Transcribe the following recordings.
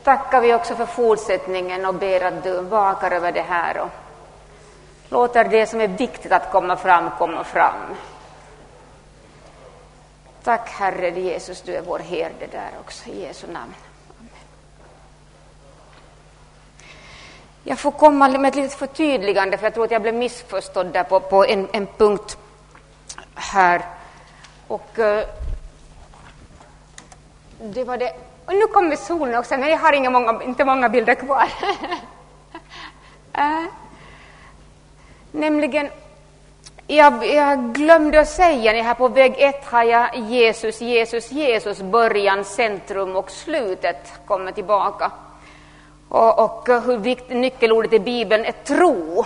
tackar vi också för fortsättningen och ber att du vakar över det här och låter det som är viktigt att komma fram. Tack Herre Jesus, du är vår herde där också, i Jesu namn. Amen. Jag får komma med ett litet förtydligande, för jag tror att jag blev missförstådd där på en punkt här. Och det var det. Och nu kommer solen också, men jag har inte många bilder kvar. Nämligen, jag glömde att säga, när jag här på väg 1 har jag Jesus, början, centrum och slutet kommer tillbaka. Och hur viktigt nyckelordet i Bibeln är tro.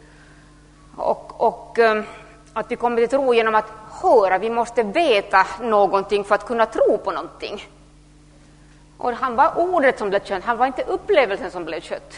Och att vi kommer till tro genom att höra, vi måste veta någonting för att kunna tro på någonting. Och han var ordet som blev kött, han var inte upplevelsen som blev kött.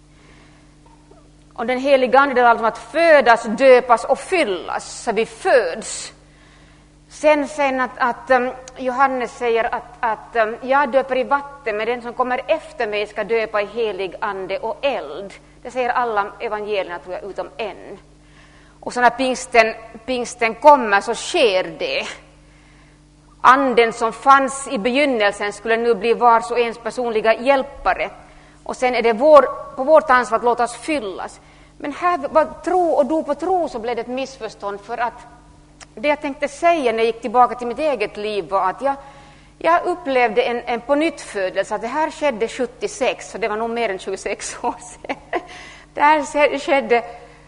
Och den heliga ande, det är alltså att födas, döpas och fyllas, så vi föds. Sen att Johannes säger att jag döper i vatten, men den som kommer efter mig ska döpa i helig ande och eld. Det säger alla evangelierna, tror jag, utom en. Och så när pingsten kommer så sker det. Anden som fanns i begynnelsen skulle nu bli vars och ens personliga hjälpare. Och sen är det på vårt ansvar att låta oss fyllas. Men här var tro och do på tro, så blev det ett missförstånd, för att det jag tänkte säga när jag gick tillbaka till mitt eget liv var att jag upplevde en pånyttfödelse. Att det här skedde 76, så det var nog mer än 26 år sedan. Det här skedde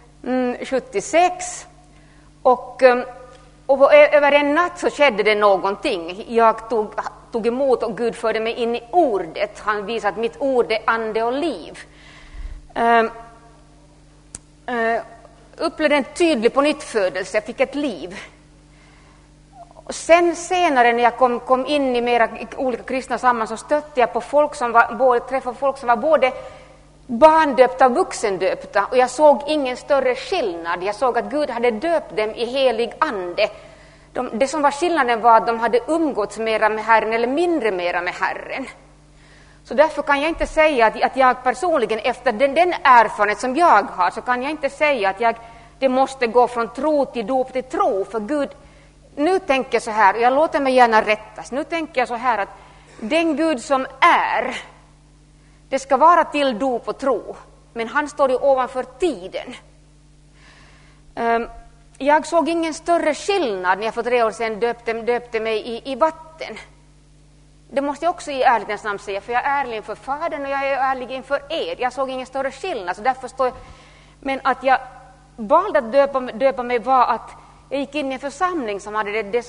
76 och över en natt så skedde det någonting. Jag tog emot och Gud förde mig in i ordet. Han visade att mitt ord är ande och liv. Upplevde en tydlig pånyttfödelse, jag fick ett liv. Och sen senare när jag kom in i mera olika kristna sammanhang, så stötte jag på träffade folk som var både barndöpta och vuxendöpta, och jag såg ingen större skillnad. Jag såg att Gud hade döpt dem i helig ande. Det som var skillnaden var att de hade umgåtts mera med Herren eller mindre mera med Herren. Så därför kan jag inte säga att jag personligen, efter den erfarenhet som jag har, så kan jag inte säga att det måste gå från tro till dop till tro. För Gud, nu tänker jag så här, och jag låter mig gärna rättas. Nu tänker jag så här att den Gud som är, det ska vara till dop och tro. Men han står ju ovanför tiden. Jag såg ingen större skillnad när jag för 3 år sedan döpte mig i vatten. Det måste jag också i ärlighetens namn säga, för jag är ärlig inför Fadern och jag är ärlig inför er. Jag såg ingen större skillnad, så därför står jag. Men att jag valde att döpa mig var att jag gick in i en församling som hade det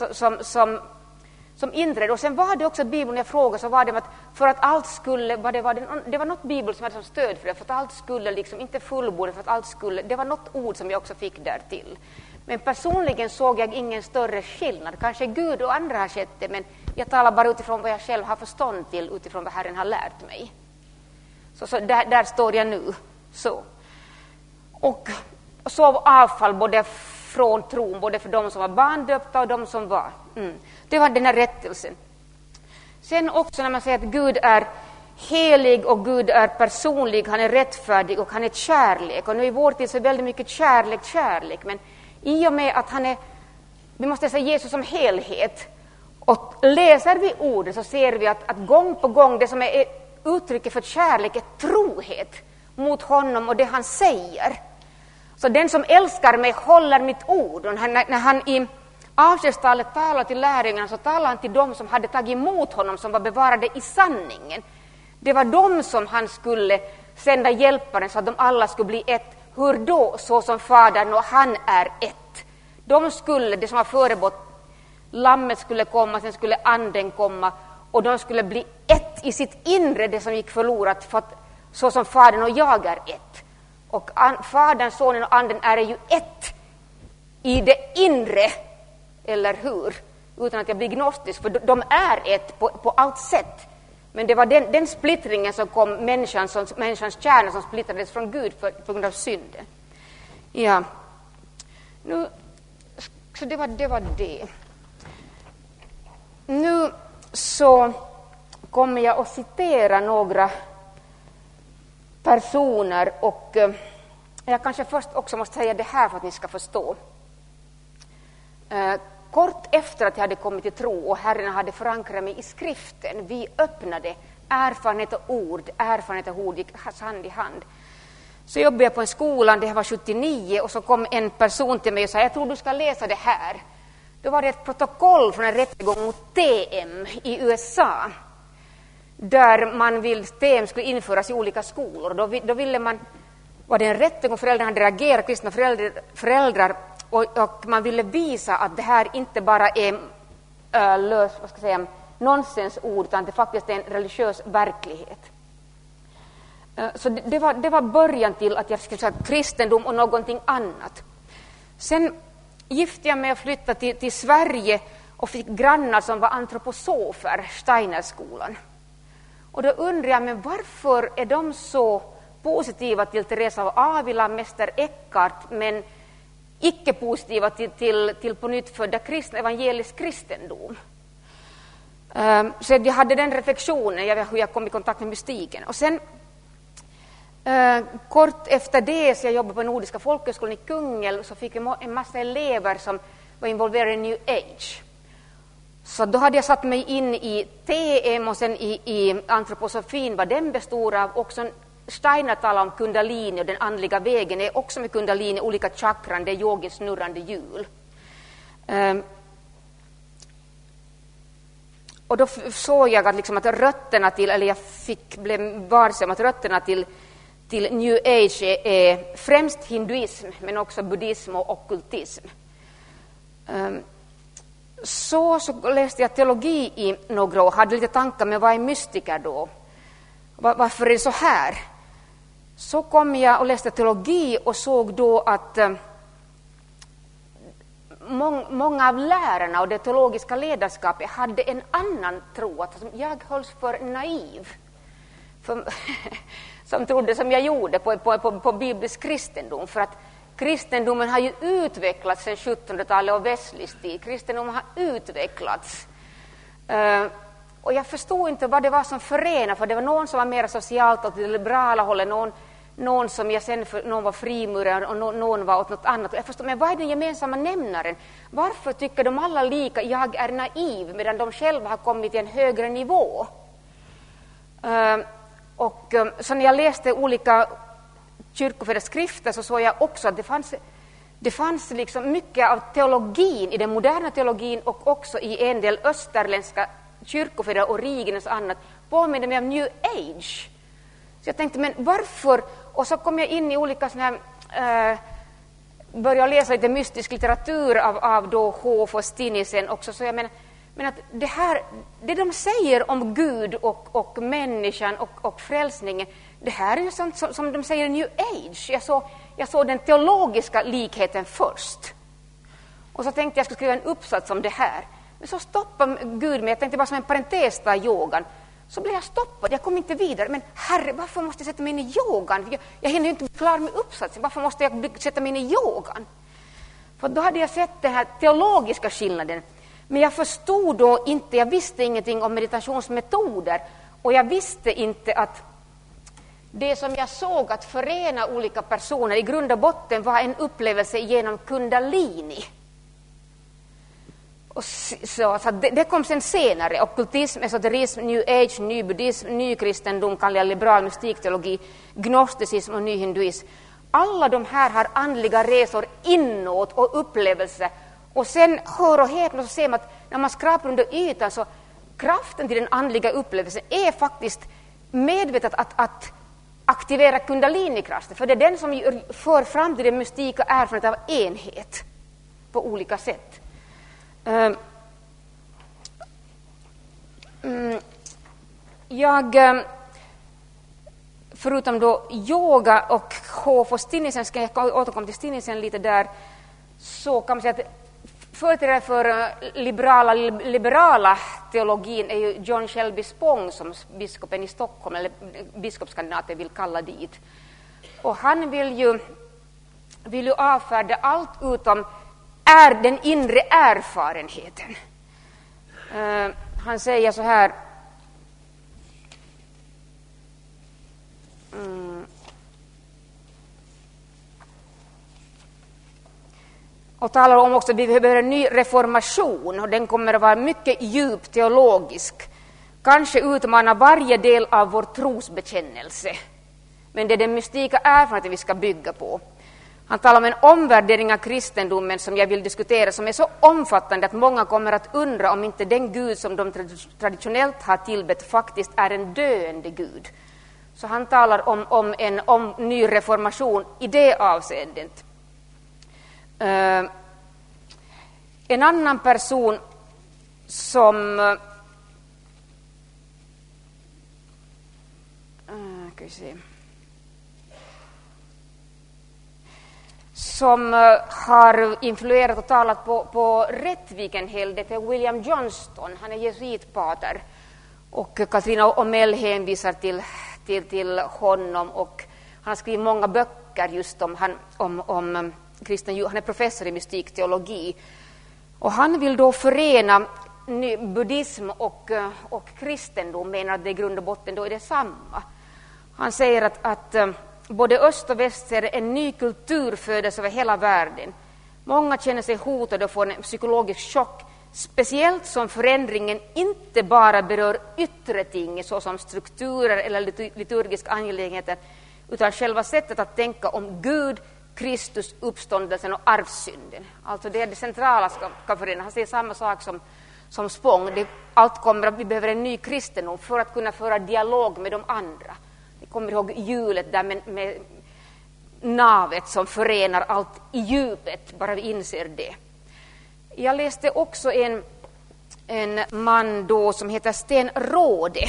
som inträdde. Och sen var det också Bibeln, jag frågade, så var det att för att allt skulle, det var något Bibel som hade som stöd för det, för att allt skulle liksom, inte fullbordat, för att allt skulle, det var något ord som jag också fick där till. Men personligen såg jag ingen större skillnad. Kanske Gud och andra har sett det, men jag talar bara utifrån vad jag själv har förstånd till, utifrån vad Herren har lärt mig. Så där står jag nu. Så. Och så avfall både från tron, både för de som var barndöpta och de som var. Det var den här rättelsen. Sen också när man säger att Gud är helig och Gud är personlig, han är rättfärdig och han är kärlek. Och nu i vår tid så är väldigt mycket kärlek. Men i och med att vi måste säga Jesus som helhet. Och läser vi ordet så ser vi att gång på gång det som är uttrycket för kärlek är trohet mot honom och det han säger. Så den som älskar mig håller mitt ord. Och när han i avskedstalet talar till lärjungarna, så talar han till dem som hade tagit emot honom, som var bevarade i sanningen. Det var dem som han skulle sända hjälparen, så att de alla skulle bli ett. Hur då? Så som Fadern och han är ett. Det som var förebått, lammet skulle komma, sen skulle anden komma, och de skulle bli ett i sitt inre, det som gick förlorat, för att, så som Fadern och jag är ett. Och Fadern, Sonen och anden är ju ett i det inre, eller hur? Utan att jag blir gnostisk, för de är ett på allt sätt. Men det var den splittringen som kom, människans kärna som splittrades från Gud på grund av synden. Ja. Så det var det. Nu så kommer jag att citera några personer. Och jag kanske först också måste säga det här för att ni ska förstå. Kort efter att jag hade kommit till tro och Herren hade förankrat mig i skriften, vi öppnade erfarenhet och ord gick hand i hand. Så jobbade jag på en skola, det här var 79, och så kom en person till mig och sa, jag tror du ska läsa det här. Då var det ett protokoll från en rättegång mot TM i USA, där TM skulle införas i olika skolor. Då ville man, var det en rättegång, föräldrarna hade reagerat, kristna föräldrar, och man ville visa att det här inte bara är nonsensord, utan det faktiskt är en religiös verklighet. Så det var början till att jag skulle säga kristendom och någonting annat. Sen gifte jag mig och flyttade till Sverige och fick grannar som var antroposofer, Steinerskolan. Och då undrar jag, men varför är de så positiva till Teresa av Avila, mäster Eckhart, men icke positiva till på nytt födda kristna, evangelisk kristendom? Så jag hade den reflektionen, hur jag kom i kontakt med mystiken. Och sen kort efter det, så jag jobbade på Nordiska folkhögskolan i Kungälv, så fick jag en massa elever som var involverade i New Age. Så då hade jag satt mig in i TM och sen i antroposofin, vad den består av. Också Steiner talar om kundalini, och den andliga vägen är också med kundalini, olika chakran, det är yogins snurrande hjul. Och då såg jag att rötterna till, eller jag blev varse om att rötterna till New Age är främst hinduism, men också buddhism och okkultism. Så läste jag teologi i några år, hade lite tankar, men vad är mystiker då? Varför är det så här? Så kom jag och läste teologi och såg då att många av lärarna och det teologiska ledarskapet hade en annan tro, att jag hölls för naiv som trodde som jag gjorde på biblisk kristendom, för att kristendomen har ju utvecklats sedan 1700-talet och Wesleys tid. Kristendomen har utvecklats. Och jag förstod inte vad det var som förenade, för det var någon som var mer socialt åt det liberala hållet, någon som någon var frimurare och någon var åt något annat. Jag förstod, men vad är den gemensamma nämnaren? Varför tycker de alla lika, jag är naiv, medan de själva har kommit till en högre nivå? Och så när jag läste olika kyrkofäderskrifter så såg jag också att det fanns liksom mycket av teologin i den moderna teologin, och också i en del österländska kyrkofäder, Origenes och annat, påminner mig om New Age. Så jag tänkte, men varför? Och så kom jag in i olika såna här, började läsa lite mystisk litteratur av då H.F. Stinisen också. Så jag menar, men att det de säger om Gud och människan och frälsningen, det här är ju sånt som de säger i New Age. Jag såg den teologiska likheten först. Och så tänkte jag skulle skriva en uppsats om det här. Men så stoppade Gud mig. Jag tänkte bara som en parentes ta yogan. Så blev jag stoppad. Jag kom inte vidare. Men herre, varför måste jag sätta mig in i yogan? Jag hinner ju inte bli klar med uppsatsen. Varför måste jag sätta mig in i yogan? För då hade jag sett den här teologiska skillnaden. Men jag förstod då inte, jag visste ingenting om meditationsmetoder. Och jag visste inte att det som jag såg att förena olika personer i grund och botten var en upplevelse genom kundalini. Och så det kom sen senare. Okkultism, esoterism, new age, ny buddhism, ny kristendom, kallar jag liberal mystikteologi, gnosticism och ny hinduism. Alla de här har andliga resor inåt och upplevelser. Och sen hör och häpna, så ser man att när man skrapar under ytan, så kraften till den andliga upplevelsen är faktiskt medvetet att aktivera kundalinikraften. För det är den som för fram till den mystika erfarenheten av enhet på olika sätt. Jag förutom då yoga och H.F. Stinisen, ska jag återkomma till Stinisen lite där, så kan man säga att företrädare för liberala teologin är ju John Shelby Spong, som biskopen i Stockholm, eller biskopskandidaten vill kalla dit. Och han vill ju avfärda allt utom den inre erfarenheten. Han säger så här, och talar om också att vi behöver en ny reformation, och den kommer att vara mycket djup teologisk, kanske utmana varje del av vår trosbekännelse, men det är den mystika erfarenheten vi ska bygga på. Han talar om en omvärdering av kristendomen som jag vill diskutera, som är så omfattande att många kommer att undra om inte den Gud som de traditionellt har tillbett faktiskt är en döende Gud. Så han talar om en ny reformation i det avseendet. En annan person som har influerat och talat på Rättvik en hel del, är William Johnston. Han är jesuitpater, och Katrina Omell hänvisar till honom, och han har skrivit många böcker just om kristen. Han är professor i mystikteologi, och han vill då förena buddhism och kristendom, menar att det i grund och botten då är detsamma. Han säger att både öst och väst ser en ny kultur födas över hela världen. Många känner sig hotade och får en psykologisk chock, speciellt som förändringen inte bara berör yttre ting såsom strukturer eller liturgiska angelägenheter, utan själva sättet att tänka om Gud, Kristus, uppståndelsen och arvsynden. Alltså det är det centrala ska förändras. Han säger samma sak som Spång. Vi behöver en ny kristendom för att kunna föra dialog med de andra. Vi kommer ihåg hjulet där med navet som förenar allt i djupet, bara vi inser det. Jag läste också en man då som heter Sten Råde,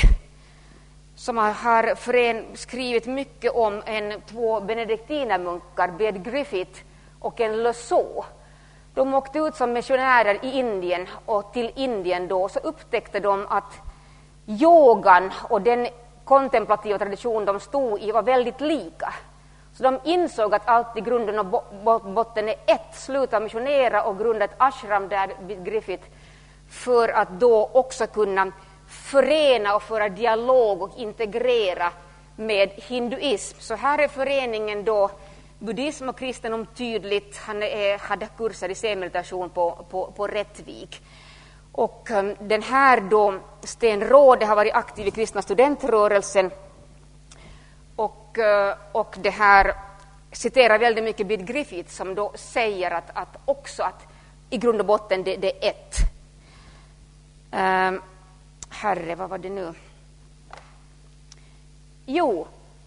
som har skrivit mycket om två benediktinermunkar, Bede Griffith och en Lesault. De åkte ut som missionärer i Indien, och till Indien då så upptäckte de att yogan och den kontemplativa tradition de stod i var väldigt lika. Så de insåg att allt i grunden och botten är ett, sluta missionera och grunda ett ashram där vid Griffith, för att då också kunna förena och föra dialog och integrera med hinduism. Så här är föreningen då buddhism och kristendom tydligt. Han hade kurser i zen-meditation på Rättvik. Och den här då Sten Råde har varit aktiv i kristna studentrörelsen, och det här citerar väldigt mycket Bede Griffith, som då säger att också att i grund och botten det är ett. Herre, vad var det nu? Jo,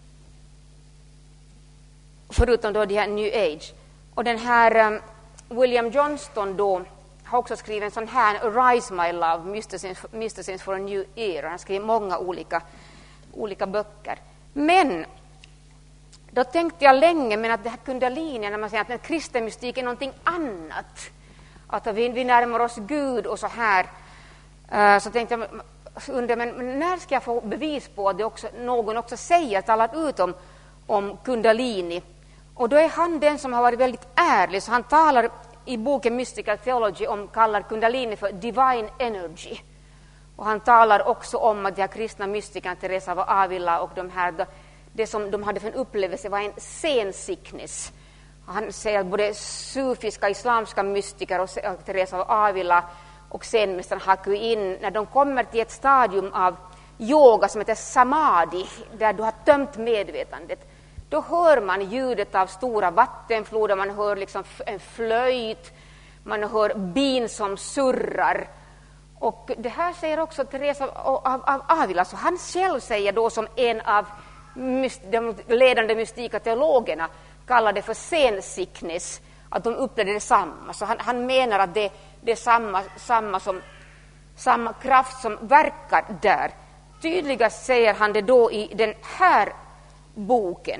förutom då det här New Age. Och den här William Johnston då har också skrivit en sån här Arise My Love, Mysticism for a New Era. Han har skrivit många olika böcker. Men då tänkte jag länge, men att det här kundalini, när man säger att kristen mystik är någonting annat, att vi närmar oss Gud och så här, så tänkte jag, men när ska jag få bevis på att det också, någon också talat ut om kundalini? Och då är han den som har varit väldigt ärlig, så han talar i boken Mystical Theology kallar kundalini för divine energy. Och han talar också om att de kristna mystikerna Teresa av Avila och det som de hade för en upplevelse var en sensickness. Han säger att både sufiska, islamska mystiker och Teresa av Avila och senmästaren hakar in, när de kommer till ett stadium av yoga som heter samadhi, där du har tömt medvetandet, då hör man ljudet av stora vattenfloder, man hör liksom en flöjt, man hör bin som surrar. Och det här säger också Teresa av Avila, så han själv säger då som en av de ledande mystika teologerna kallar det för sensickness, att de upplevde detsamma. Så han menar att det är samma kraft som verkar där. Tydligast säger han det då i den här boken.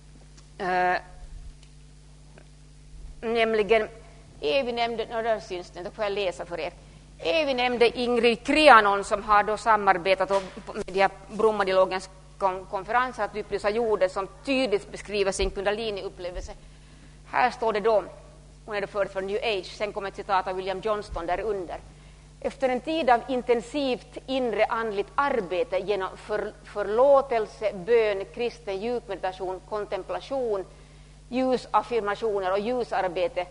Nämligen, vi nämnde, där syns det, då får jag läsa för er. Vi nämnde Ingrid Krianon, som har då samarbetat med de Brommadialogens konferenser att upplysa jorden, som tydligt beskriver sin kundalini-upplevelse. Här står det då, hon är det först från New Age, sen kommer ett citat av William Johnston där under. Efter en tid av intensivt inre andligt arbete genom förlåtelse, bön, kristen djupmeditation, kontemplation, ljusaffirmationer och ljusarbete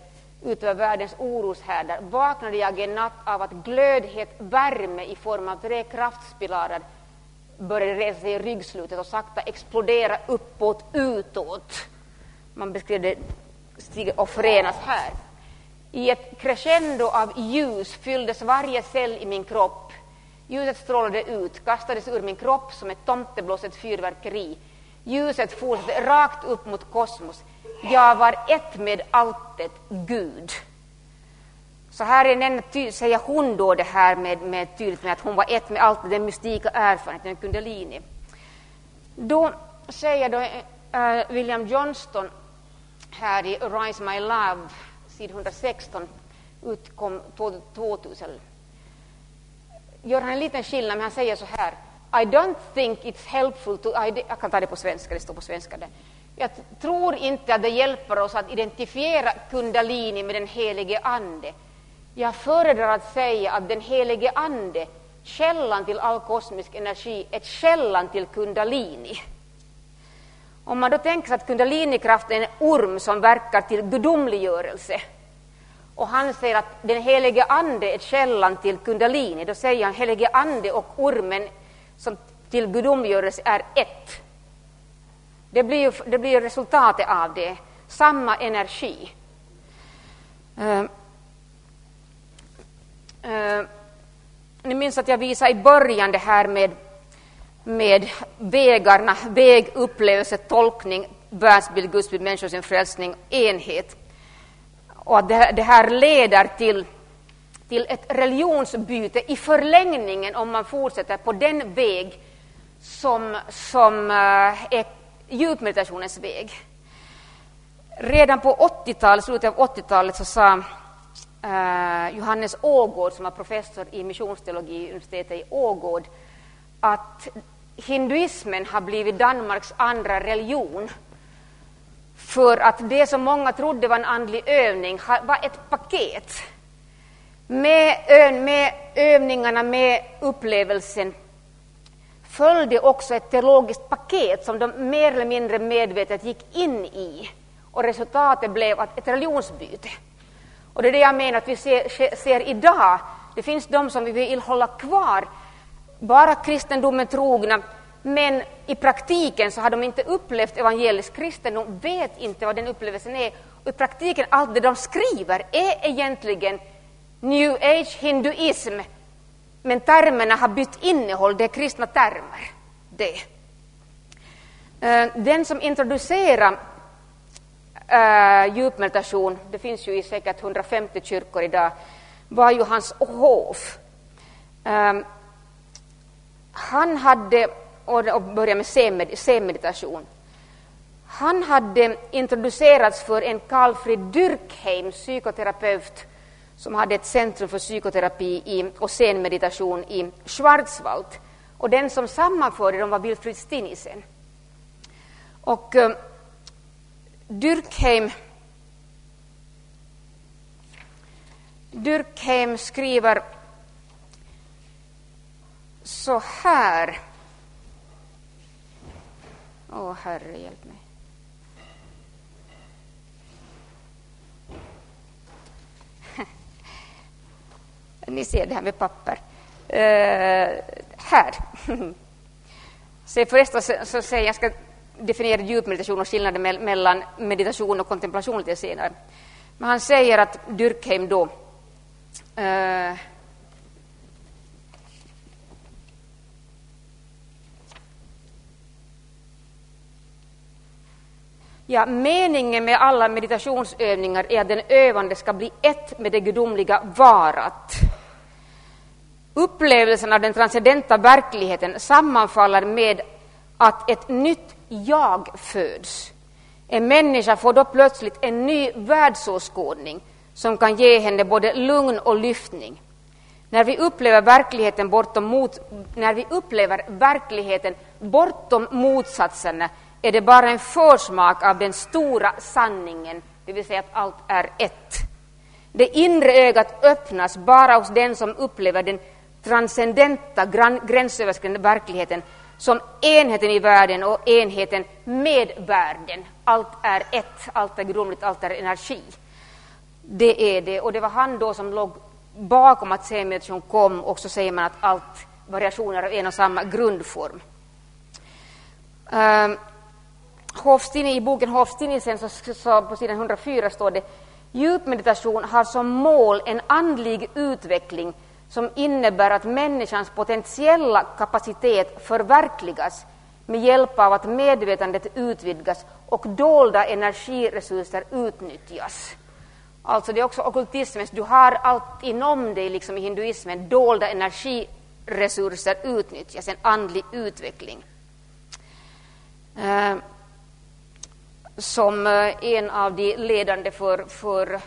utöver världens oroshärdar vaknade jag en natt av att glödhet värme i form av 3 kraftspilarer började resa sig i ryggslutet och sakta explodera uppåt, utåt. Man beskrev det stiga och förenas här. I ett crescendo av ljus fylldes varje cell i min kropp. Ljuset strålade ut, kastades ur min kropp som ett tomteblåset fyrverkeri. Ljuset fortsatte rakt upp mot kosmos. Jag var ett med alltet, Gud. Så här är säger hon då det här med tydligt med att hon var ett med allt, den mystika erfarenheten, kundalini. Då säger William Johnston här i Rise My Love, sid 116, utkom 2000. Gör han en liten skillnad, men han säger så här: I don't think it's helpful to... Jag kan ta det på svenska, det står på svenska där. Jag tror inte att det hjälper oss att identifiera kundalini med den helige ande. Jag föredrar att säga att den helige ande, källan till all kosmisk energi, är källan till kundalini. Om man då tänker sig att kundalinikraften är en orm som verkar till gudomliggörelse, och han säger att den helige ande är källan till kundalini, då säger han helige ande och ormen som till gudomliggörelse är ett. Det blir resultatet av det, samma energi. Ni minns att jag visade i början det här med vägarna, väg, upplevelse, tolkning, världsbild, gudsbild, människors frälsning, enhet. Och att det här leder till ett religionsbyte i förlängningen om man fortsätter på den väg som är djupmeditationens väg. Redan på 80-talet, slutet av 80-talet, så sa Johannes Ågård, som var professor i missionsteologi vid universitetet i Ågård, att hinduismen har blivit Danmarks andra religion, för att det som många trodde var en andlig övning var ett paket. Med övningarna, med upplevelsen, följde också ett teologiskt paket som de mer eller mindre medvetet gick in i. Och resultatet blev ett religionsbyte. Och det är det jag menar att vi ser idag. Det finns de som vi vill hålla kvar bara kristendomen trogna, men i praktiken så har de inte upplevt evangelisk kristendom, vet inte vad den upplevelsen är. Och i praktiken allt det de skriver är egentligen New Age hinduism, men termerna har bytt innehåll, det är kristna termer. Den som introducerar djupmeditation, det finns ju i säkert 150 kyrkor idag, var ju Hans Hof. Han hade, och började med zen-meditation, han hade introducerats för en Carlfrid Dürkheim, psykoterapeut, som hade ett centrum för psykoterapi och zen-meditation i Schwarzwald. Och den som sammanförde dem var Wilfrid Stinnisen. Och Dürkheim skriver så här. Herre, hjälp mig. Ni ser det här med papper. Här. Så förresten så säger jag ska definiera djupmeditation och skillnaden mellan meditation och kontemplation lite senare. Men han säger att Dürkheim då meningen med alla meditationsövningar är att den övande ska bli ett med det gudomliga varat. Upplevelsen av den transcendenta verkligheten sammanfaller med att ett nytt jag föds. En människa får då plötsligt en ny världsåskådning som kan ge henne både lugn och lyftning. När vi upplever verkligheten bortom motsatserna är det bara en försmak av den stora sanningen, det vill säga att allt är ett. Det inre ögat öppnas bara hos den som upplever den transcendenta, gränsöverskridande verkligheten som enheten i världen och enheten med världen. Allt är ett, allt är gudomligt, allt är energi. Det är det, och det var han då som låg bakom att scenmeditation kom, och så säger man att allt variationer av en och samma grundform. I boken Hofstinisen så på sidan 104 står det: djupmeditation har som mål en andlig utveckling som innebär att människans potentiella kapacitet förverkligas med hjälp av att medvetandet utvidgas och dolda energiresurser utnyttjas. Alltså det är också ockultismen, du har allt inom dig, liksom i hinduismen, dolda energiresurser utnyttjas, en andlig utveckling. Som en av de ledande för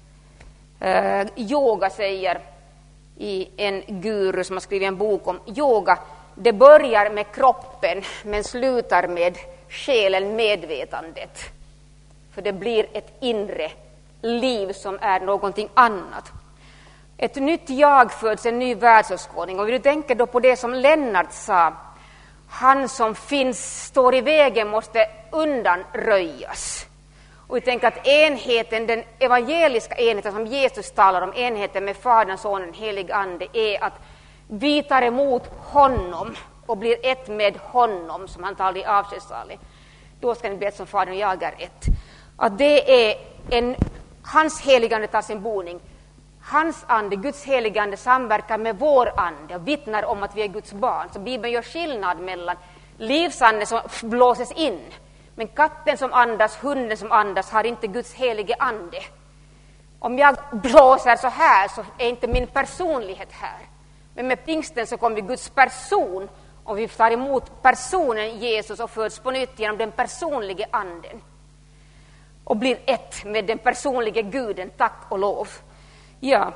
yoga säger i en guru som har skrivit en bok om yoga: det börjar med kroppen men slutar med själen, medvetandet. För det blir ett inre liv som är någonting annat. Ett nytt jag föds, en ny världsåskådning. Och vi tänker då på det som Lennart sa: han som står i vägen måste undanröjas. Och vi tänker att enheten, den evangeliska enheten som Jesus talar om, enheten med Fadern, Sonen, helig ande, är att vi tar emot honom och blir ett med honom, som han talade i avskedstalet. Då ska ni bli ett som Fadern och jag är ett. Att det är hans heligande tar sin boning. Hans ande, Guds heligande, samverkar med vår ande och vittnar om att vi är Guds barn. Så Bibeln gör skillnad mellan livsande som blåses in. Men katten som andas, hunden som andas har inte Guds helige ande. Om jag blåser så här så är inte min personlighet här. Men med pingsten så kommer Guds person, och vi tar emot personen Jesus och föds på nytt genom den personliga anden. Och blir ett med den personliga guden, tack och lov. Ja,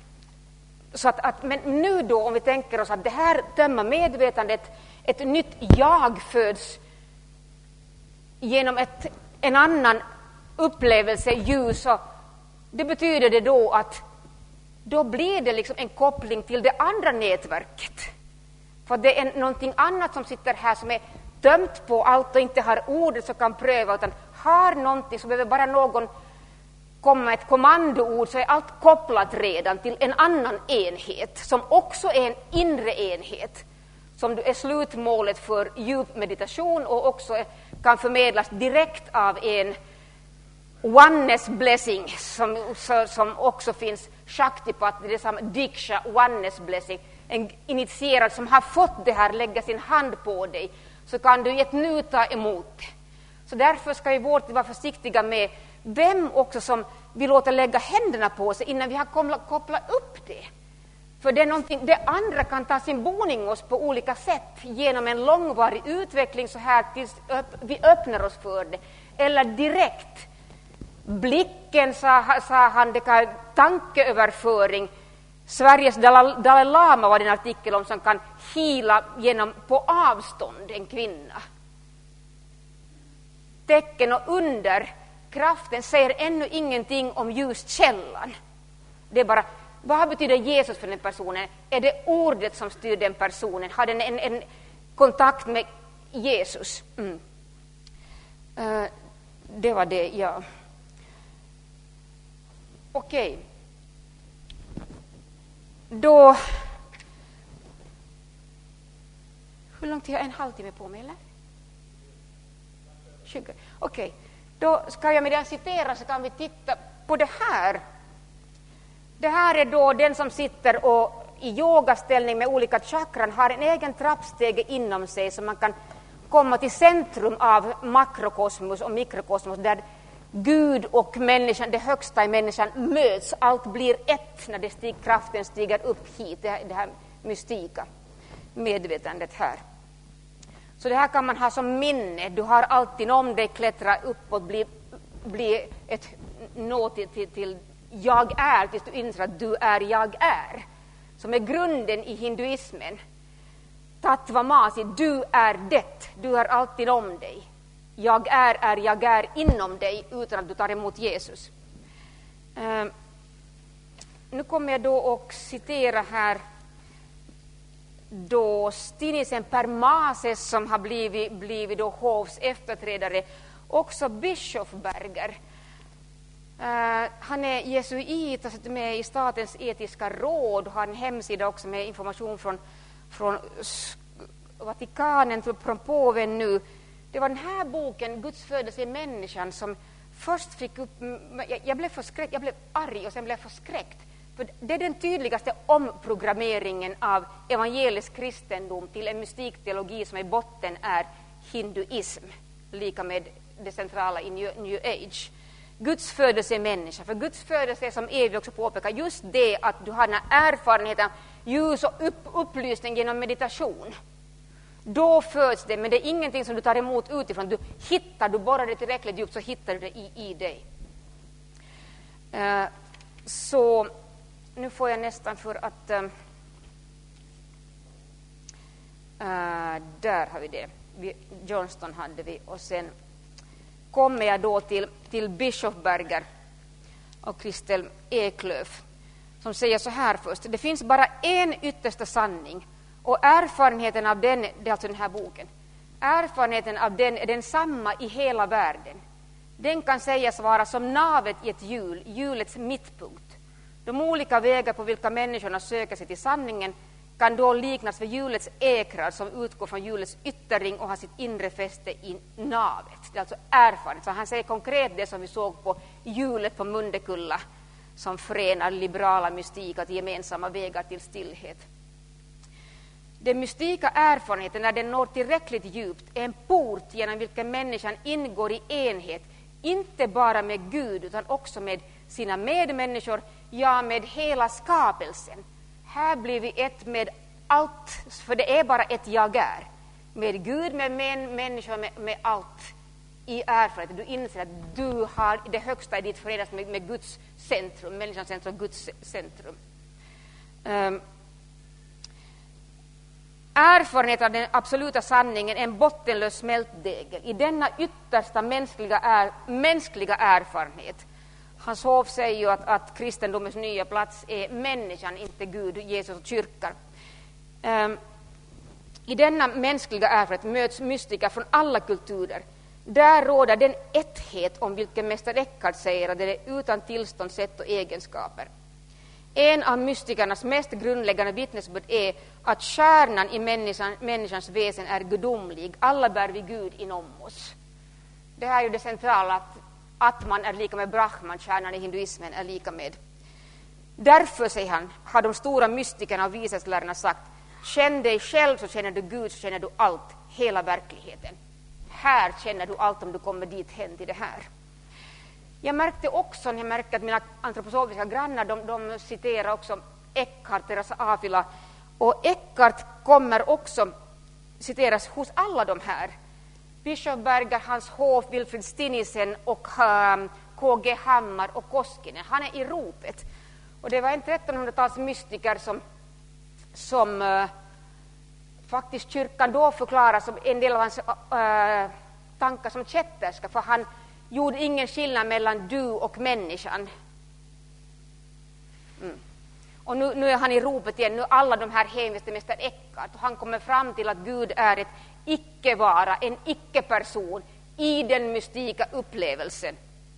så men nu då om vi tänker oss att det här tömma medvetandet, ett nytt jag föds genom en annan upplevelse, ljus, och det betyder det då att då blir det liksom en koppling till det andra nätverket. För det är någonting annat som sitter här som är dömt på allt och inte har ordet som kan pröva, utan har någonting så behöver bara någon komma med ett kommandoord, så är allt kopplat redan till en annan enhet som också är en inre enhet som är slutmålet för djup meditation och också kan förmedlas direkt av en oneness blessing som också finns Shaktipat, det är samma Diksha, oneness blessing. En initierad som har fått det här lägga sin hand på dig, så kan du nu ta emot det. Så därför ska vi vara försiktiga med vem också som vi låter lägga händerna på sig innan vi har kopplat upp det. För det är någonting, det andra kan ta sin boning oss på olika sätt genom en långvarig utveckling så här tills vi öppnar oss för det. Eller direkt. Blicken sa han, det kan tankeöverföring. Sveriges Dalai Lama var det en artikel om som kan hila genom på avstånd en kvinna. Tecken och under kraften säger ännu ingenting om ljuskällan. Det är bara, vad betyder Jesus för den personen? Är det ordet som styr den personen? Har den en kontakt med Jesus? Det var det, ja. Okej. Då... Hur lång tid har jag? En halvtimme på mig, eller? 20. Okej. Då ska jag med den citera, så kan vi titta på det här. Det här är då den som sitter och i yogaställning med olika chakran har en egen trappstege inom sig, så man kan komma till centrum av makrokosmos och mikrokosmos, där Gud och människan, det högsta i människan, möts. Allt blir ett när kraften stiger upp hit. Det här mystika medvetandet här. Så det här kan man ha som minne. Du har alltid om dig, klättra uppåt, bli ett nå till jag är, tills du inser att du är jag är. Som är grunden i hinduismen. Tattvamasi, du är det. Du har alltid om dig. Jag är inom dig utan att du tar emot Jesus. Nu kommer jag då att citera här då Stinisen Permases, som har blivit då Hovs efterträdare, också Bischofberger. Han är jesuit och sitter med i statens etiska råd och har en hemsida också med information från Vatikanen, från påven nu. Det var den här boken, Guds födelse i människan, som först fick upp... Jag blev förskräckt, jag blev arg och sen blev jag förskräckt. För det är den tydligaste omprogrammeringen av evangelisk kristendom till en mystikteologi som i botten är hinduism, lika med det centrala i New Age. Guds födelse i människan. För Guds födelse är, som Evi också påpekar, just det att du har den här erfarenheten av ljus och upplysning genom meditation. Då föds det, men det är ingenting som du tar emot utifrån. Du borrar det tillräckligt djupt så hittar du det i dig. Så nu får jag nästan för att... där har vi det. Johnston hade vi. Och sen kommer jag då till Bischofberger och Kristel Eklöf, som säger så här först. Det finns bara en yttersta sanning. Och erfarenheten av den, det är alltså den här boken, erfarenheten av den är densamma i hela världen. Den kan sägas vara som navet i ett hjul, hjulets mittpunkt. De olika vägar på vilka människorna söker sig till sanningen kan då liknas vid hjulets ekrar som utgår från hjulets ytterring och har sitt inre fäste i navet. Det är alltså erfarenhet. Så han säger konkret det som vi såg på hjulet på Mundekulla, som förenar liberala mystik och gemensamma vägar till stillhet. Den mystika erfarenheten, när den når tillräckligt djupt, är en port genom vilken människan ingår i enhet, inte bara med Gud utan också med sina medmänniskor, ja, med hela skapelsen. Här blir vi ett med allt, för det är bara ett jag är. Med Gud, med människor, med allt i erfarenhet. Du inser att du har det högsta i ditt förenas med Guds centrum, människans centrum, Guds centrum. Erfarenhet av den absoluta sanningen är en bottenlös smältdegel. I denna yttersta mänskliga erfarenhet. Hans Hoff säger ju att kristendomens nya plats är människan, inte Gud, Jesus och kyrkan. I denna mänskliga erfarenhet möts mystiker från alla kulturer. Där råder den etthet om vilken mästare Eckhart säger att det är utan tillstånd, sätt och egenskaper. En av mystikernas mest grundläggande vittnesbörd är att kärnan i människans väsen är gudomlig. Alla bär vi Gud inom oss. Det här är ju det centrala, att man är lika med Brahman, kärnan i hinduismen är lika med. Därför, säger han, har de stora mystikerna och vishetslärarna sagt: känn dig själv så känner du Gud, så känner du allt, hela verkligheten. Här känner du allt om du kommer dit hen till det här. Jag märkte också, när jag märkte att mina antroposofiska grannar, de citerar också Eckhart, deras avila. Och Eckhart kommer också citeras hos alla de här. Bischofberger, Hans Hoff, Wilfrid Stinnisen och K.G. Hammar och Koskinen. Han är i ropet. Och det var en 1300-tals mystiker som faktiskt kyrkan då förklarar som en del av hans tankar som kätterska. För han gjorde ingen skillnad mellan du och människan. Och nu är han i ropet igen. Nu alla de här hänvisar till mästare Eckhart. Och han kommer fram till att Gud är ett icke-vara, en icke-person i den mystika upplevelsen.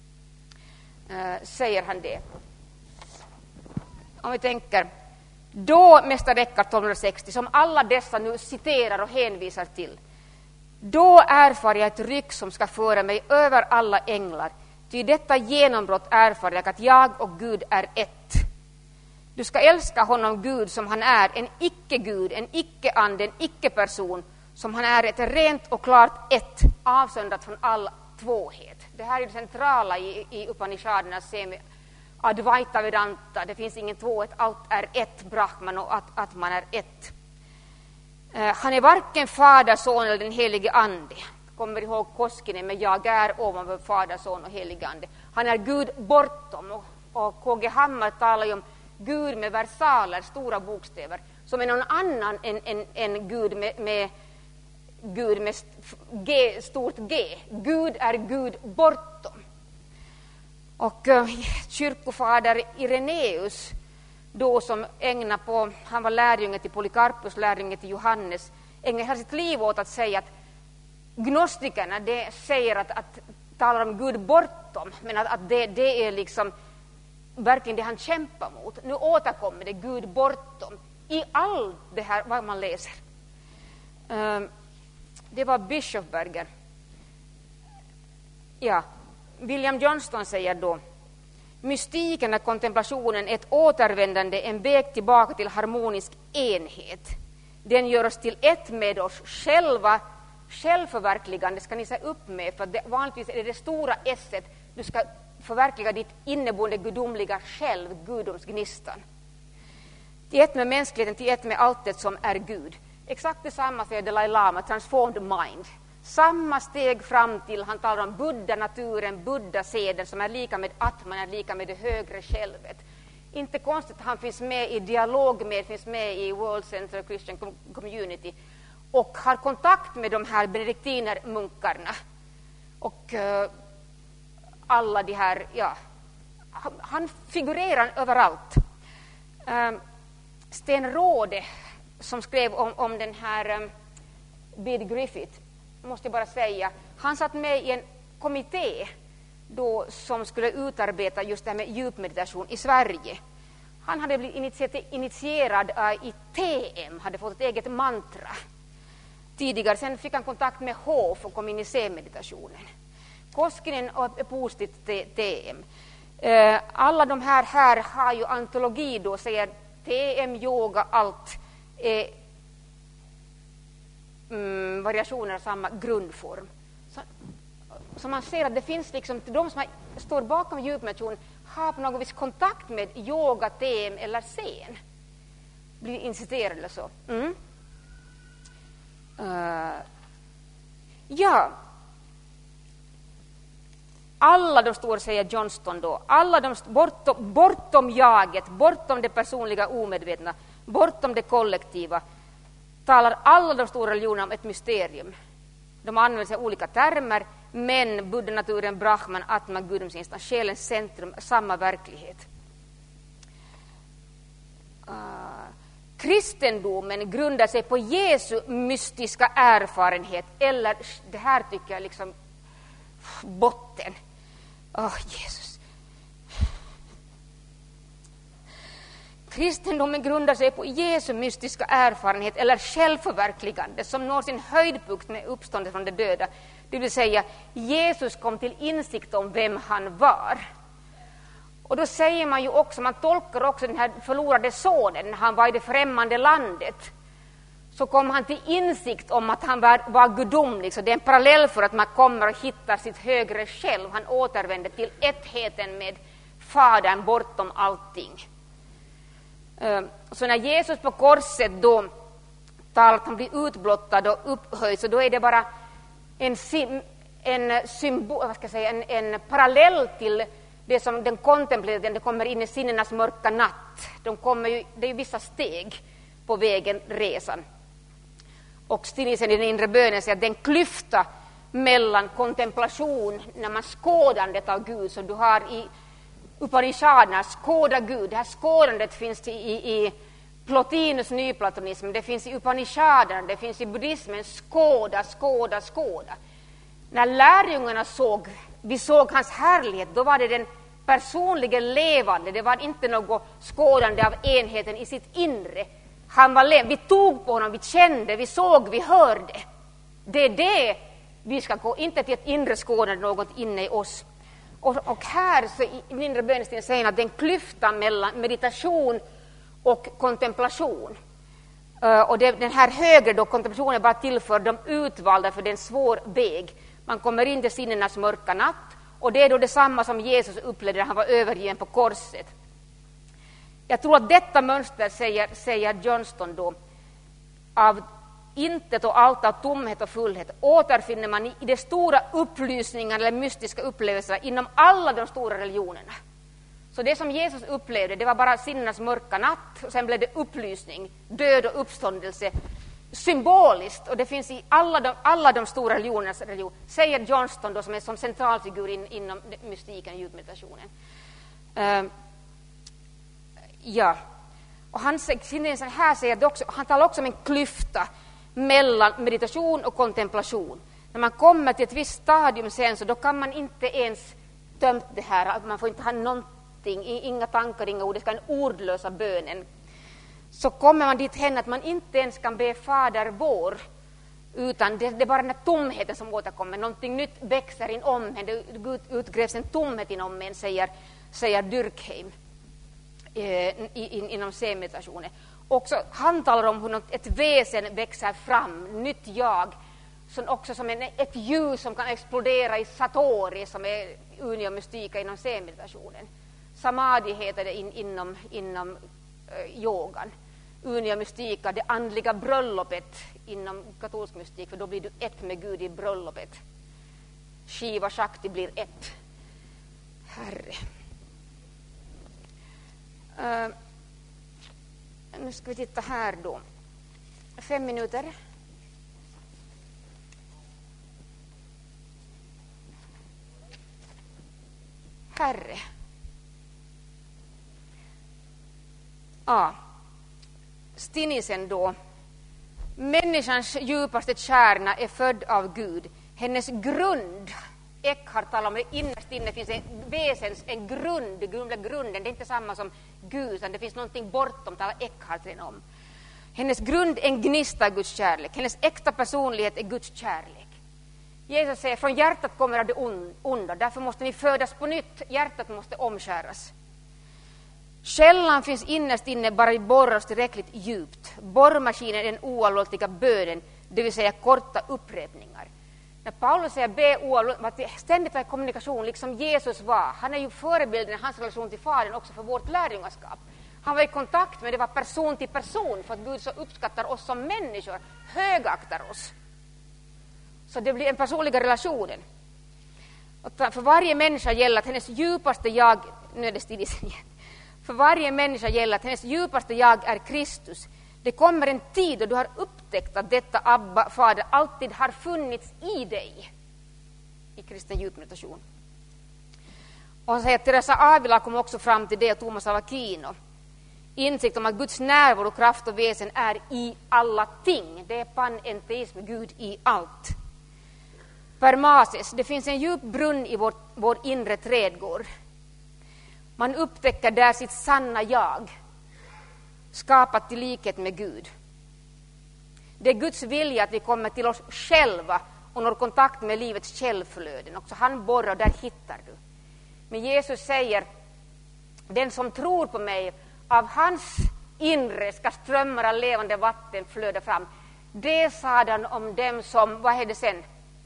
Säger han det. Om vi tänker, då mästare Eckhart 1260, som alla dessa nu citerar och hänvisar till, då erfar jag ett ryck som ska föra mig över alla änglar. Ty detta genombrott erfar jag att jag och Gud är ett. Du ska älska honom, Gud, som han är, en icke-Gud, en icke-ande, en icke-person, som han är, ett rent och klart ett, avsöndrat från all tvåhet. Det här är det centrala i Upanishaderna, Advaita Vedanta. Det finns ingen tvåhet, allt är ett, Brahman, och att man är ett. Han är varken fader, son eller den helige ande. Kommer ihåg Koskinen, men jag är ovanför fader, son och helige ande. Han är Gud bortom, och K.G. Hammar talar ju om Gud med versaler, stora bokstäver, som är någon annan än Gud med Gud med G, stort G. Gud är Gud bortom. Och kyrkofader Irenaeus, då som ägnade på, han var lärjunge till Polycarpus, lärjunge till Johannes, ägnade sitt liv åt att säga att gnostikerna, det säger att talar om Gud bortom, men att det är liksom verkligen det han kämpar mot. Nu återkommer det Gud bortom i allt det här vad man läser. Det var Bischofberger. Ja, William Johnston säger då: mystiken är kontemplationen ett återvändande, en väg tillbaka till harmonisk enhet. Den gör oss till ett med oss själva. Självförverkligande ska ni se upp med, för vanligtvis är det stora esset. Du ska förverkliga ditt inneboende gudomliga själv, gudomsgnistan. Till ett med mänskligheten, till ett med alltet som är Gud. Exakt detsamma säger Dalai Lama, transformed mind. Samma steg fram till, han talar om Buddha-naturen, Buddha-seden som är lika med Atman, är lika med det högre självet. Inte konstigt att han finns med i dialog med, finns med i World Center Christian Community och har kontakt med de här benediktinermunkarna. Och alla de här, ja, han figurerar överallt. Sten Råde som skrev om den här Bede Griffith, måste jag bara säga, han satt med i en kommitté då som skulle utarbeta just det här med djupmeditation i Sverige. Han hade blivit initierad i TM, hade fått ett eget mantra tidigare. Sen fick han kontakt med HF och kom in i C-meditationen. Koskinen är positivt TM. Alla de här har ju antologi då, säger TM, yoga, allt variationer av samma grundform. Så man ser att det finns liksom, de som står bakom djupmeditation har på något vis kontakt med yoga, TM eller scen. Blir inciterade eller så. Ja. Alla de stora, säger Johnston då, alla de bortom jaget, bortom det personliga omedvetna, bortom det kollektiva, talar alla de stora religionerna om ett mysterium. De använder sig av olika termer, men Buddha-naturen, Brahman, Atman, gudomsinstans, själens centrum, samma verklighet. Kristendomen grundar sig på Jesu mystiska erfarenhet, eller det här tycker jag liksom botten. Jesus. Kristendomen grundar sig på Jesu mystiska erfarenhet eller självförverkligande som når sin höjdpunkt med uppståndet från de döda. Det vill säga, Jesus kom till insikt om vem han var. Och då säger man ju också, man tolkar också den här förlorade sonen, när han var i det främmande landet. Så kom han till insikt om att han var gudomlig. Så det är en parallell för att man kommer och hittar sitt högre själv. Han återvänder till ettheten med Fadern bortom allting. Så när Jesus på korset då talar att han blir utblottad och upphöjd, så då är det bara en symbol, vad ska jag säga, en parallell till det som den kontemplerar, det kommer in i sinnenas mörka natt. Det är vissa steg på vägen, resan. Och stillisen i den inre bönen säger att den klyfta mellan kontemplation, när man skådandet av Gud, som du har i Upanishaderna, skåda Gud. Det här skådandet finns i Plotinus nyplatonism, det finns i Upanishaderna, det finns i buddhismen, skåda. När lärjungarna vi såg hans härlighet, då var det den personliga levande, det var inte något skådande av enheten i sitt inre. Han var vi tog på honom, vi kände, vi såg, vi hörde. Det är det vi ska gå, inte till ett inre skådande, något inne i oss. Och här så i mindre bönestiden säger att den klyftan mellan meditation och kontemplation. Och den här högre då, kontemplationen är bara till för de utvalda, för det är en svår väg. Man kommer in till sinnenas mörka natt, och det är då detsamma som Jesus upplevde när han var övergiven på korset. Jag tror att detta mönster, säger Johnston då, av intet och allt, av tomhet och fullhet, återfinner man i de stora upplysningarna eller mystiska upplevelserna inom alla de stora religionerna. Så det som Jesus upplevde, det var bara sinnenas mörka natt, och sen blev det upplysning, död och uppståndelse, symboliskt, och det finns i alla de stora religionernas religion, säger Johnston då, som är som centralfigur inom mystiken, djupmeditationen. Ja, och han talar också om en klyfta mellan meditation och kontemplation. När man kommer till ett visst stadium sen, så då kan man inte ens tömt det här. Man får inte ha någonting, inga tankar, inga ord. Det ska en ordlösa bönen. Så kommer man dit hen att man inte ens kan be Fader vår, utan det är bara den här tomheten som återkommer. Någonting nytt växer inom en. Det utgrävs en tomhet inom en, säger Durkheim inom zen-meditationen. Också han talar om hur ett väsen växer fram, nytt jag, som också som ett ljus som kan explodera i satori, som är unia mystika inom zen-meditationen. Samadhi heter det inom yogan. Unia mystika, det andliga bröllopet inom katolsk mystik, för då blir du ett med Gud i bröllopet. Shiva Shakti blir ett. Herre. Nu ska vi titta här då. 5 minuter. Herre. Stinnisen då. Människans djupaste kärna är född av Gud. Hennes grund, Eckhart talar om det, innerst inne finns en grund, grunden. Det är inte samma som Gud, utan det finns någonting bortom, talar Eckhart om. Hennes grund är en gnista av Guds kärlek. Hennes äkta personlighet är Guds kärlek. Jesus säger, från hjärtat kommer det onda, därför måste ni födas på nytt. Hjärtat måste omskäras. Källan finns innerst inne, bara vi borrar oss tillräckligt djupt. Borrmaskinen är den oavlåtliga bönen, det vill säga korta upprepningar. När Paulus säger be oavlåtligt, ständigt var kommunikation, liksom Jesus var. Han är ju förebilden i hans relation till Fadern också för vårt lärjungaskap. Han var i kontakt med, det var person till person, för att Gud så uppskattar oss som människor, högaktar oss. Så det blir en personliga relationen. Och för varje människa gäller att hennes djupaste jag, nu är det stiligt igen. För varje människa gäller att hennes djupaste jag är Kristus. Det kommer en tid då du har upptäckt att detta Abba, Fader, alltid har funnits i dig. I kristen djupmeditation. Och han säger att Teresa Avila kom också fram till det, och Thomas av Aquino. Insikt om att Guds närvaro, kraft och väsen är i alla ting. Det är panenteism, Gud i allt. Permases, det finns en djup brunn i vår inre trädgård. Man upptäcker där sitt sanna jag, skapat till likhet med Gud. Det är Guds vilja att vi kommer till oss själva och når kontakt med livets källflöden. Också han borrar, där hittar du. Men Jesus säger, den som tror på mig, av hans inre ska strömmar av levande vatten flöda fram. Det sa han om dem som, vad är det sen?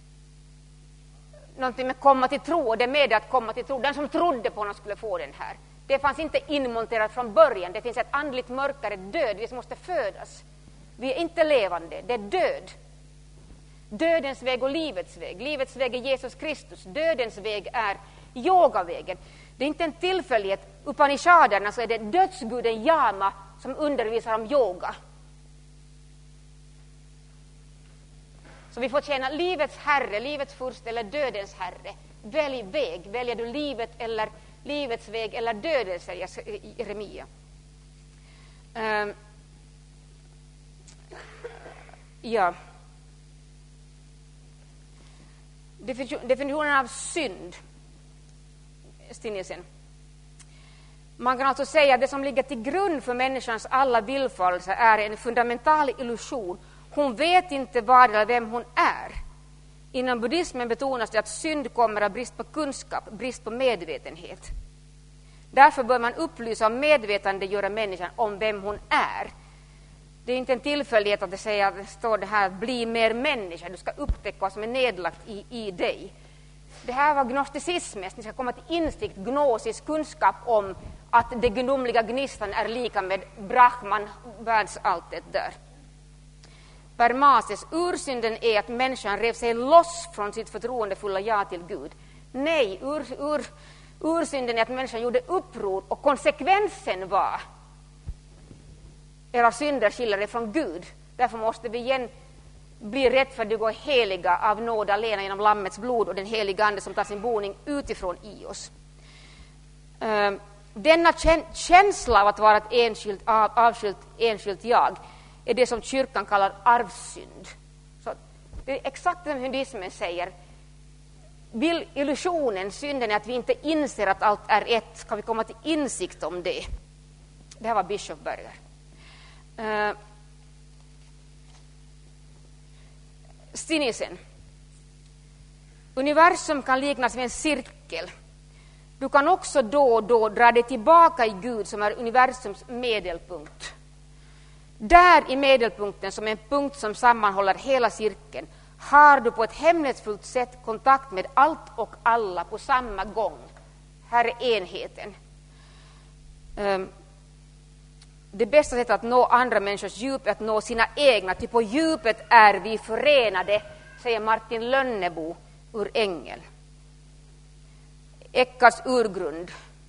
Någonting med komma till tro, och det med att komma till tro. Den som trodde på honom skulle få den här. Det fanns inte inmonterat från början. Det finns ett andligt mörkare, död. Vi måste födas. Vi är inte levande, det är död. Dödens väg och livets väg. Livets väg är Jesus Kristus. Dödens väg är yogavägen. Det är inte en tillfällighet. Upanishaderna så är det dödsguden Yama som undervisar om yoga. Så vi får tjäna livets herre, livets furste eller dödens herre. Välj väg. Väljer du livet eller livets väg eller döden, säger Jeremia. Ja. Definitionen av synd. Stinnisen. Man kan alltså säga att det som ligger till grund för människans alla villfarelser är en fundamental illusion. Hon vet inte vad eller vem hon är. Inom buddhismen betonas det att synd kommer av brist på kunskap, brist på medvetenhet. Därför bör man upplysa och medvetandegöra människan om vem hon är. Det är inte en tillfällighet att det står det här, bli mer människa. Du ska upptäcka vad som är nedlagt i dig. Det här var gnosticismen. Ni ska komma till insikt, gnosis, kunskap om att det gudomliga gnistan är lika med Brahman, världsalltet där. Permases, ursynden är att människan rev sig loss från sitt förtroendefulla ja till Gud. Nej, ursynden är att människan gjorde uppror, och konsekvensen var era synder skiljer er från Gud. Därför måste vi igen bli rättfärdiga och heliga av nåd alena genom lammets blod och den heliga ande som tar sin boning utifrån i oss. Denna känsla av att vara ett avskilt enskilt jag är det som kyrkan kallar arvsynd. Så Det är exakt som hinduismen säger. Vill illusionen, synden är att vi inte inser att allt är ett, ska vi komma till insikt om det. Det här var Bischofberger. Stinisen. Universum kan liknas vid en cirkel. Du kan också då och då dra dig tillbaka i Gud som är universums medelpunkt. Där i medelpunkten, som en punkt som sammanhåller hela cirkeln, har du på ett hemlighetsfullt sätt kontakt med allt och alla på samma gång. Här är enheten. Det bästa sättet att nå andra människors djup är att nå sina egna. Ty på djupet är vi förenade, säger Martin Lönnebo ur Engel. Eckarts urgrund.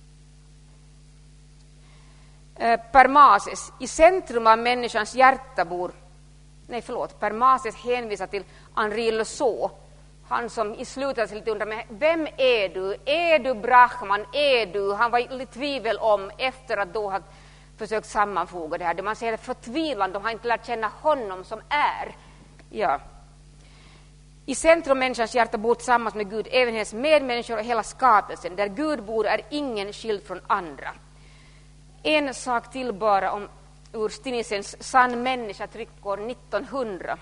Parmases. I centrum av människans hjärta bor... Parmases hänvisar till Henri Lesaut. Han som i slutet lite undrar, men vem är du? Är du Brahman? Är du? Han var lite tvivel om efter att då ha försökt sammanfoga det här. Det man säger förtvivlan, de har inte lärt känna honom som är. Ja. I centrum av människans hjärta bor tillsammans med Gud även hennes medmänniskor och hela skapelsen. Där Gud bor är ingen skild från andra. En sak till bara om ur Stinisens Sann människa, tryck år 1900.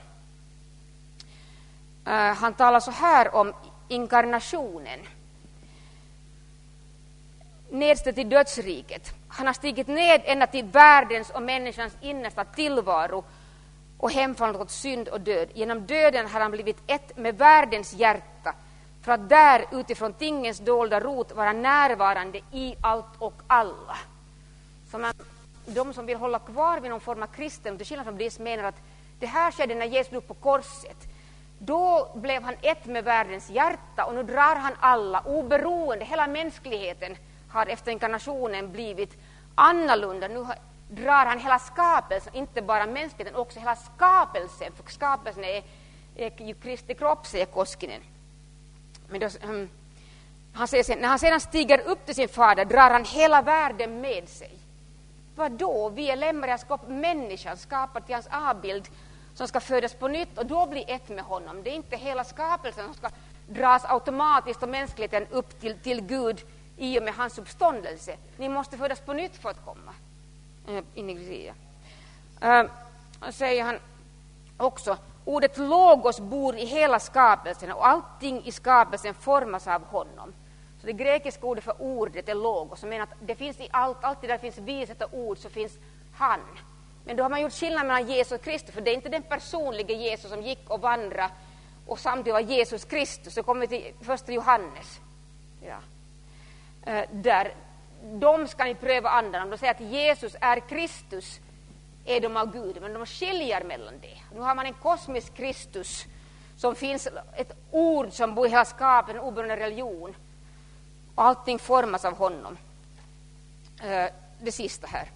Han talar så här om inkarnationen. Nedställd till dödsriket. Han har stigit ned ända till världens och människans innersta tillvaro och hemfallit åt synd och död. Genom döden har han blivit ett med världens hjärta, för att där utifrån tingens dolda rot vara närvarande i allt och alla. Så de som vill hålla kvar vid någon form av kristen, till skillnad från det menar att det här skedde när Jesus dog på korset. Då blev han ett med världens hjärta och nu drar han alla, oberoende, hela mänskligheten har efter inkarnationen blivit annorlunda. Nu drar han hela skapelsen, inte bara mänskligheten, också hela skapelsen. För skapelsen är ju Kristi kropp, säger Koskinen. Men då, han säger sen, när han sedan stiger upp till sin fader drar han hela världen med sig. Vadå? Vi är lämmarskap, människan skapad till hans avbild som ska födas på nytt och då bli ett med honom. Det är inte hela skapelsen som ska dras automatiskt och mänskligheten upp till Gud i och med hans uppståndelse. Ni måste födas på nytt för att komma in i Gud. Säger han också, ordet logos bor i hela skapelsen och allting i skapelsen formas av honom. Så det grekiska ordet för ordet är logos, som menar att det finns i allt, alltid där det finns vishet och ord så finns han. Men då har man gjort skillnad mellan Jesus och Kristus, för det är inte den personliga Jesus som gick och vandrade och samtidigt var Jesus Kristus. Så kommer vi till första Johannes. Ja. Där de ska ni pröva andarna. Om de säger att Jesus är Kristus är de av Gud, men de skiljer mellan det. Nu har man en kosmisk Kristus som finns, ett ord som bor i hela skapelsen, en oberoende religion. Och allting formas av honom. Det sista här.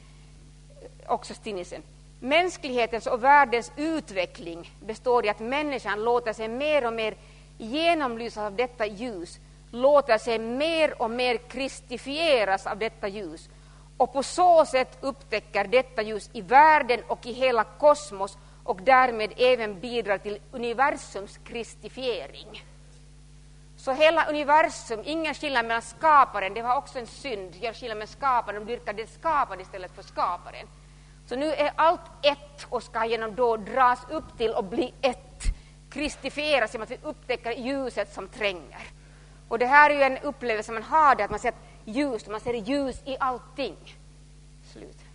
Också Stinisen. Mänsklighetens och världens utveckling består i att människan låter sig mer och mer genomlysas av detta ljus, låter sig mer och mer kristifieras av detta ljus och på så sätt upptäcker detta ljus i världen och i hela kosmos och därmed även bidrar till universums kristifiering. Så hela universum, ingen skillnad mellan skaparen, det var också en synd, gör skillnad med skaparen och dyrkar det skapade istället för skaparen. Så nu är allt ett och ska genom då dras upp till och bli ett, kristifieras genom att vi upptäcker ljuset som tränger. Och det här är ju en upplevelse man har, det att man ser ljus, man ser ljus i allting. Slut.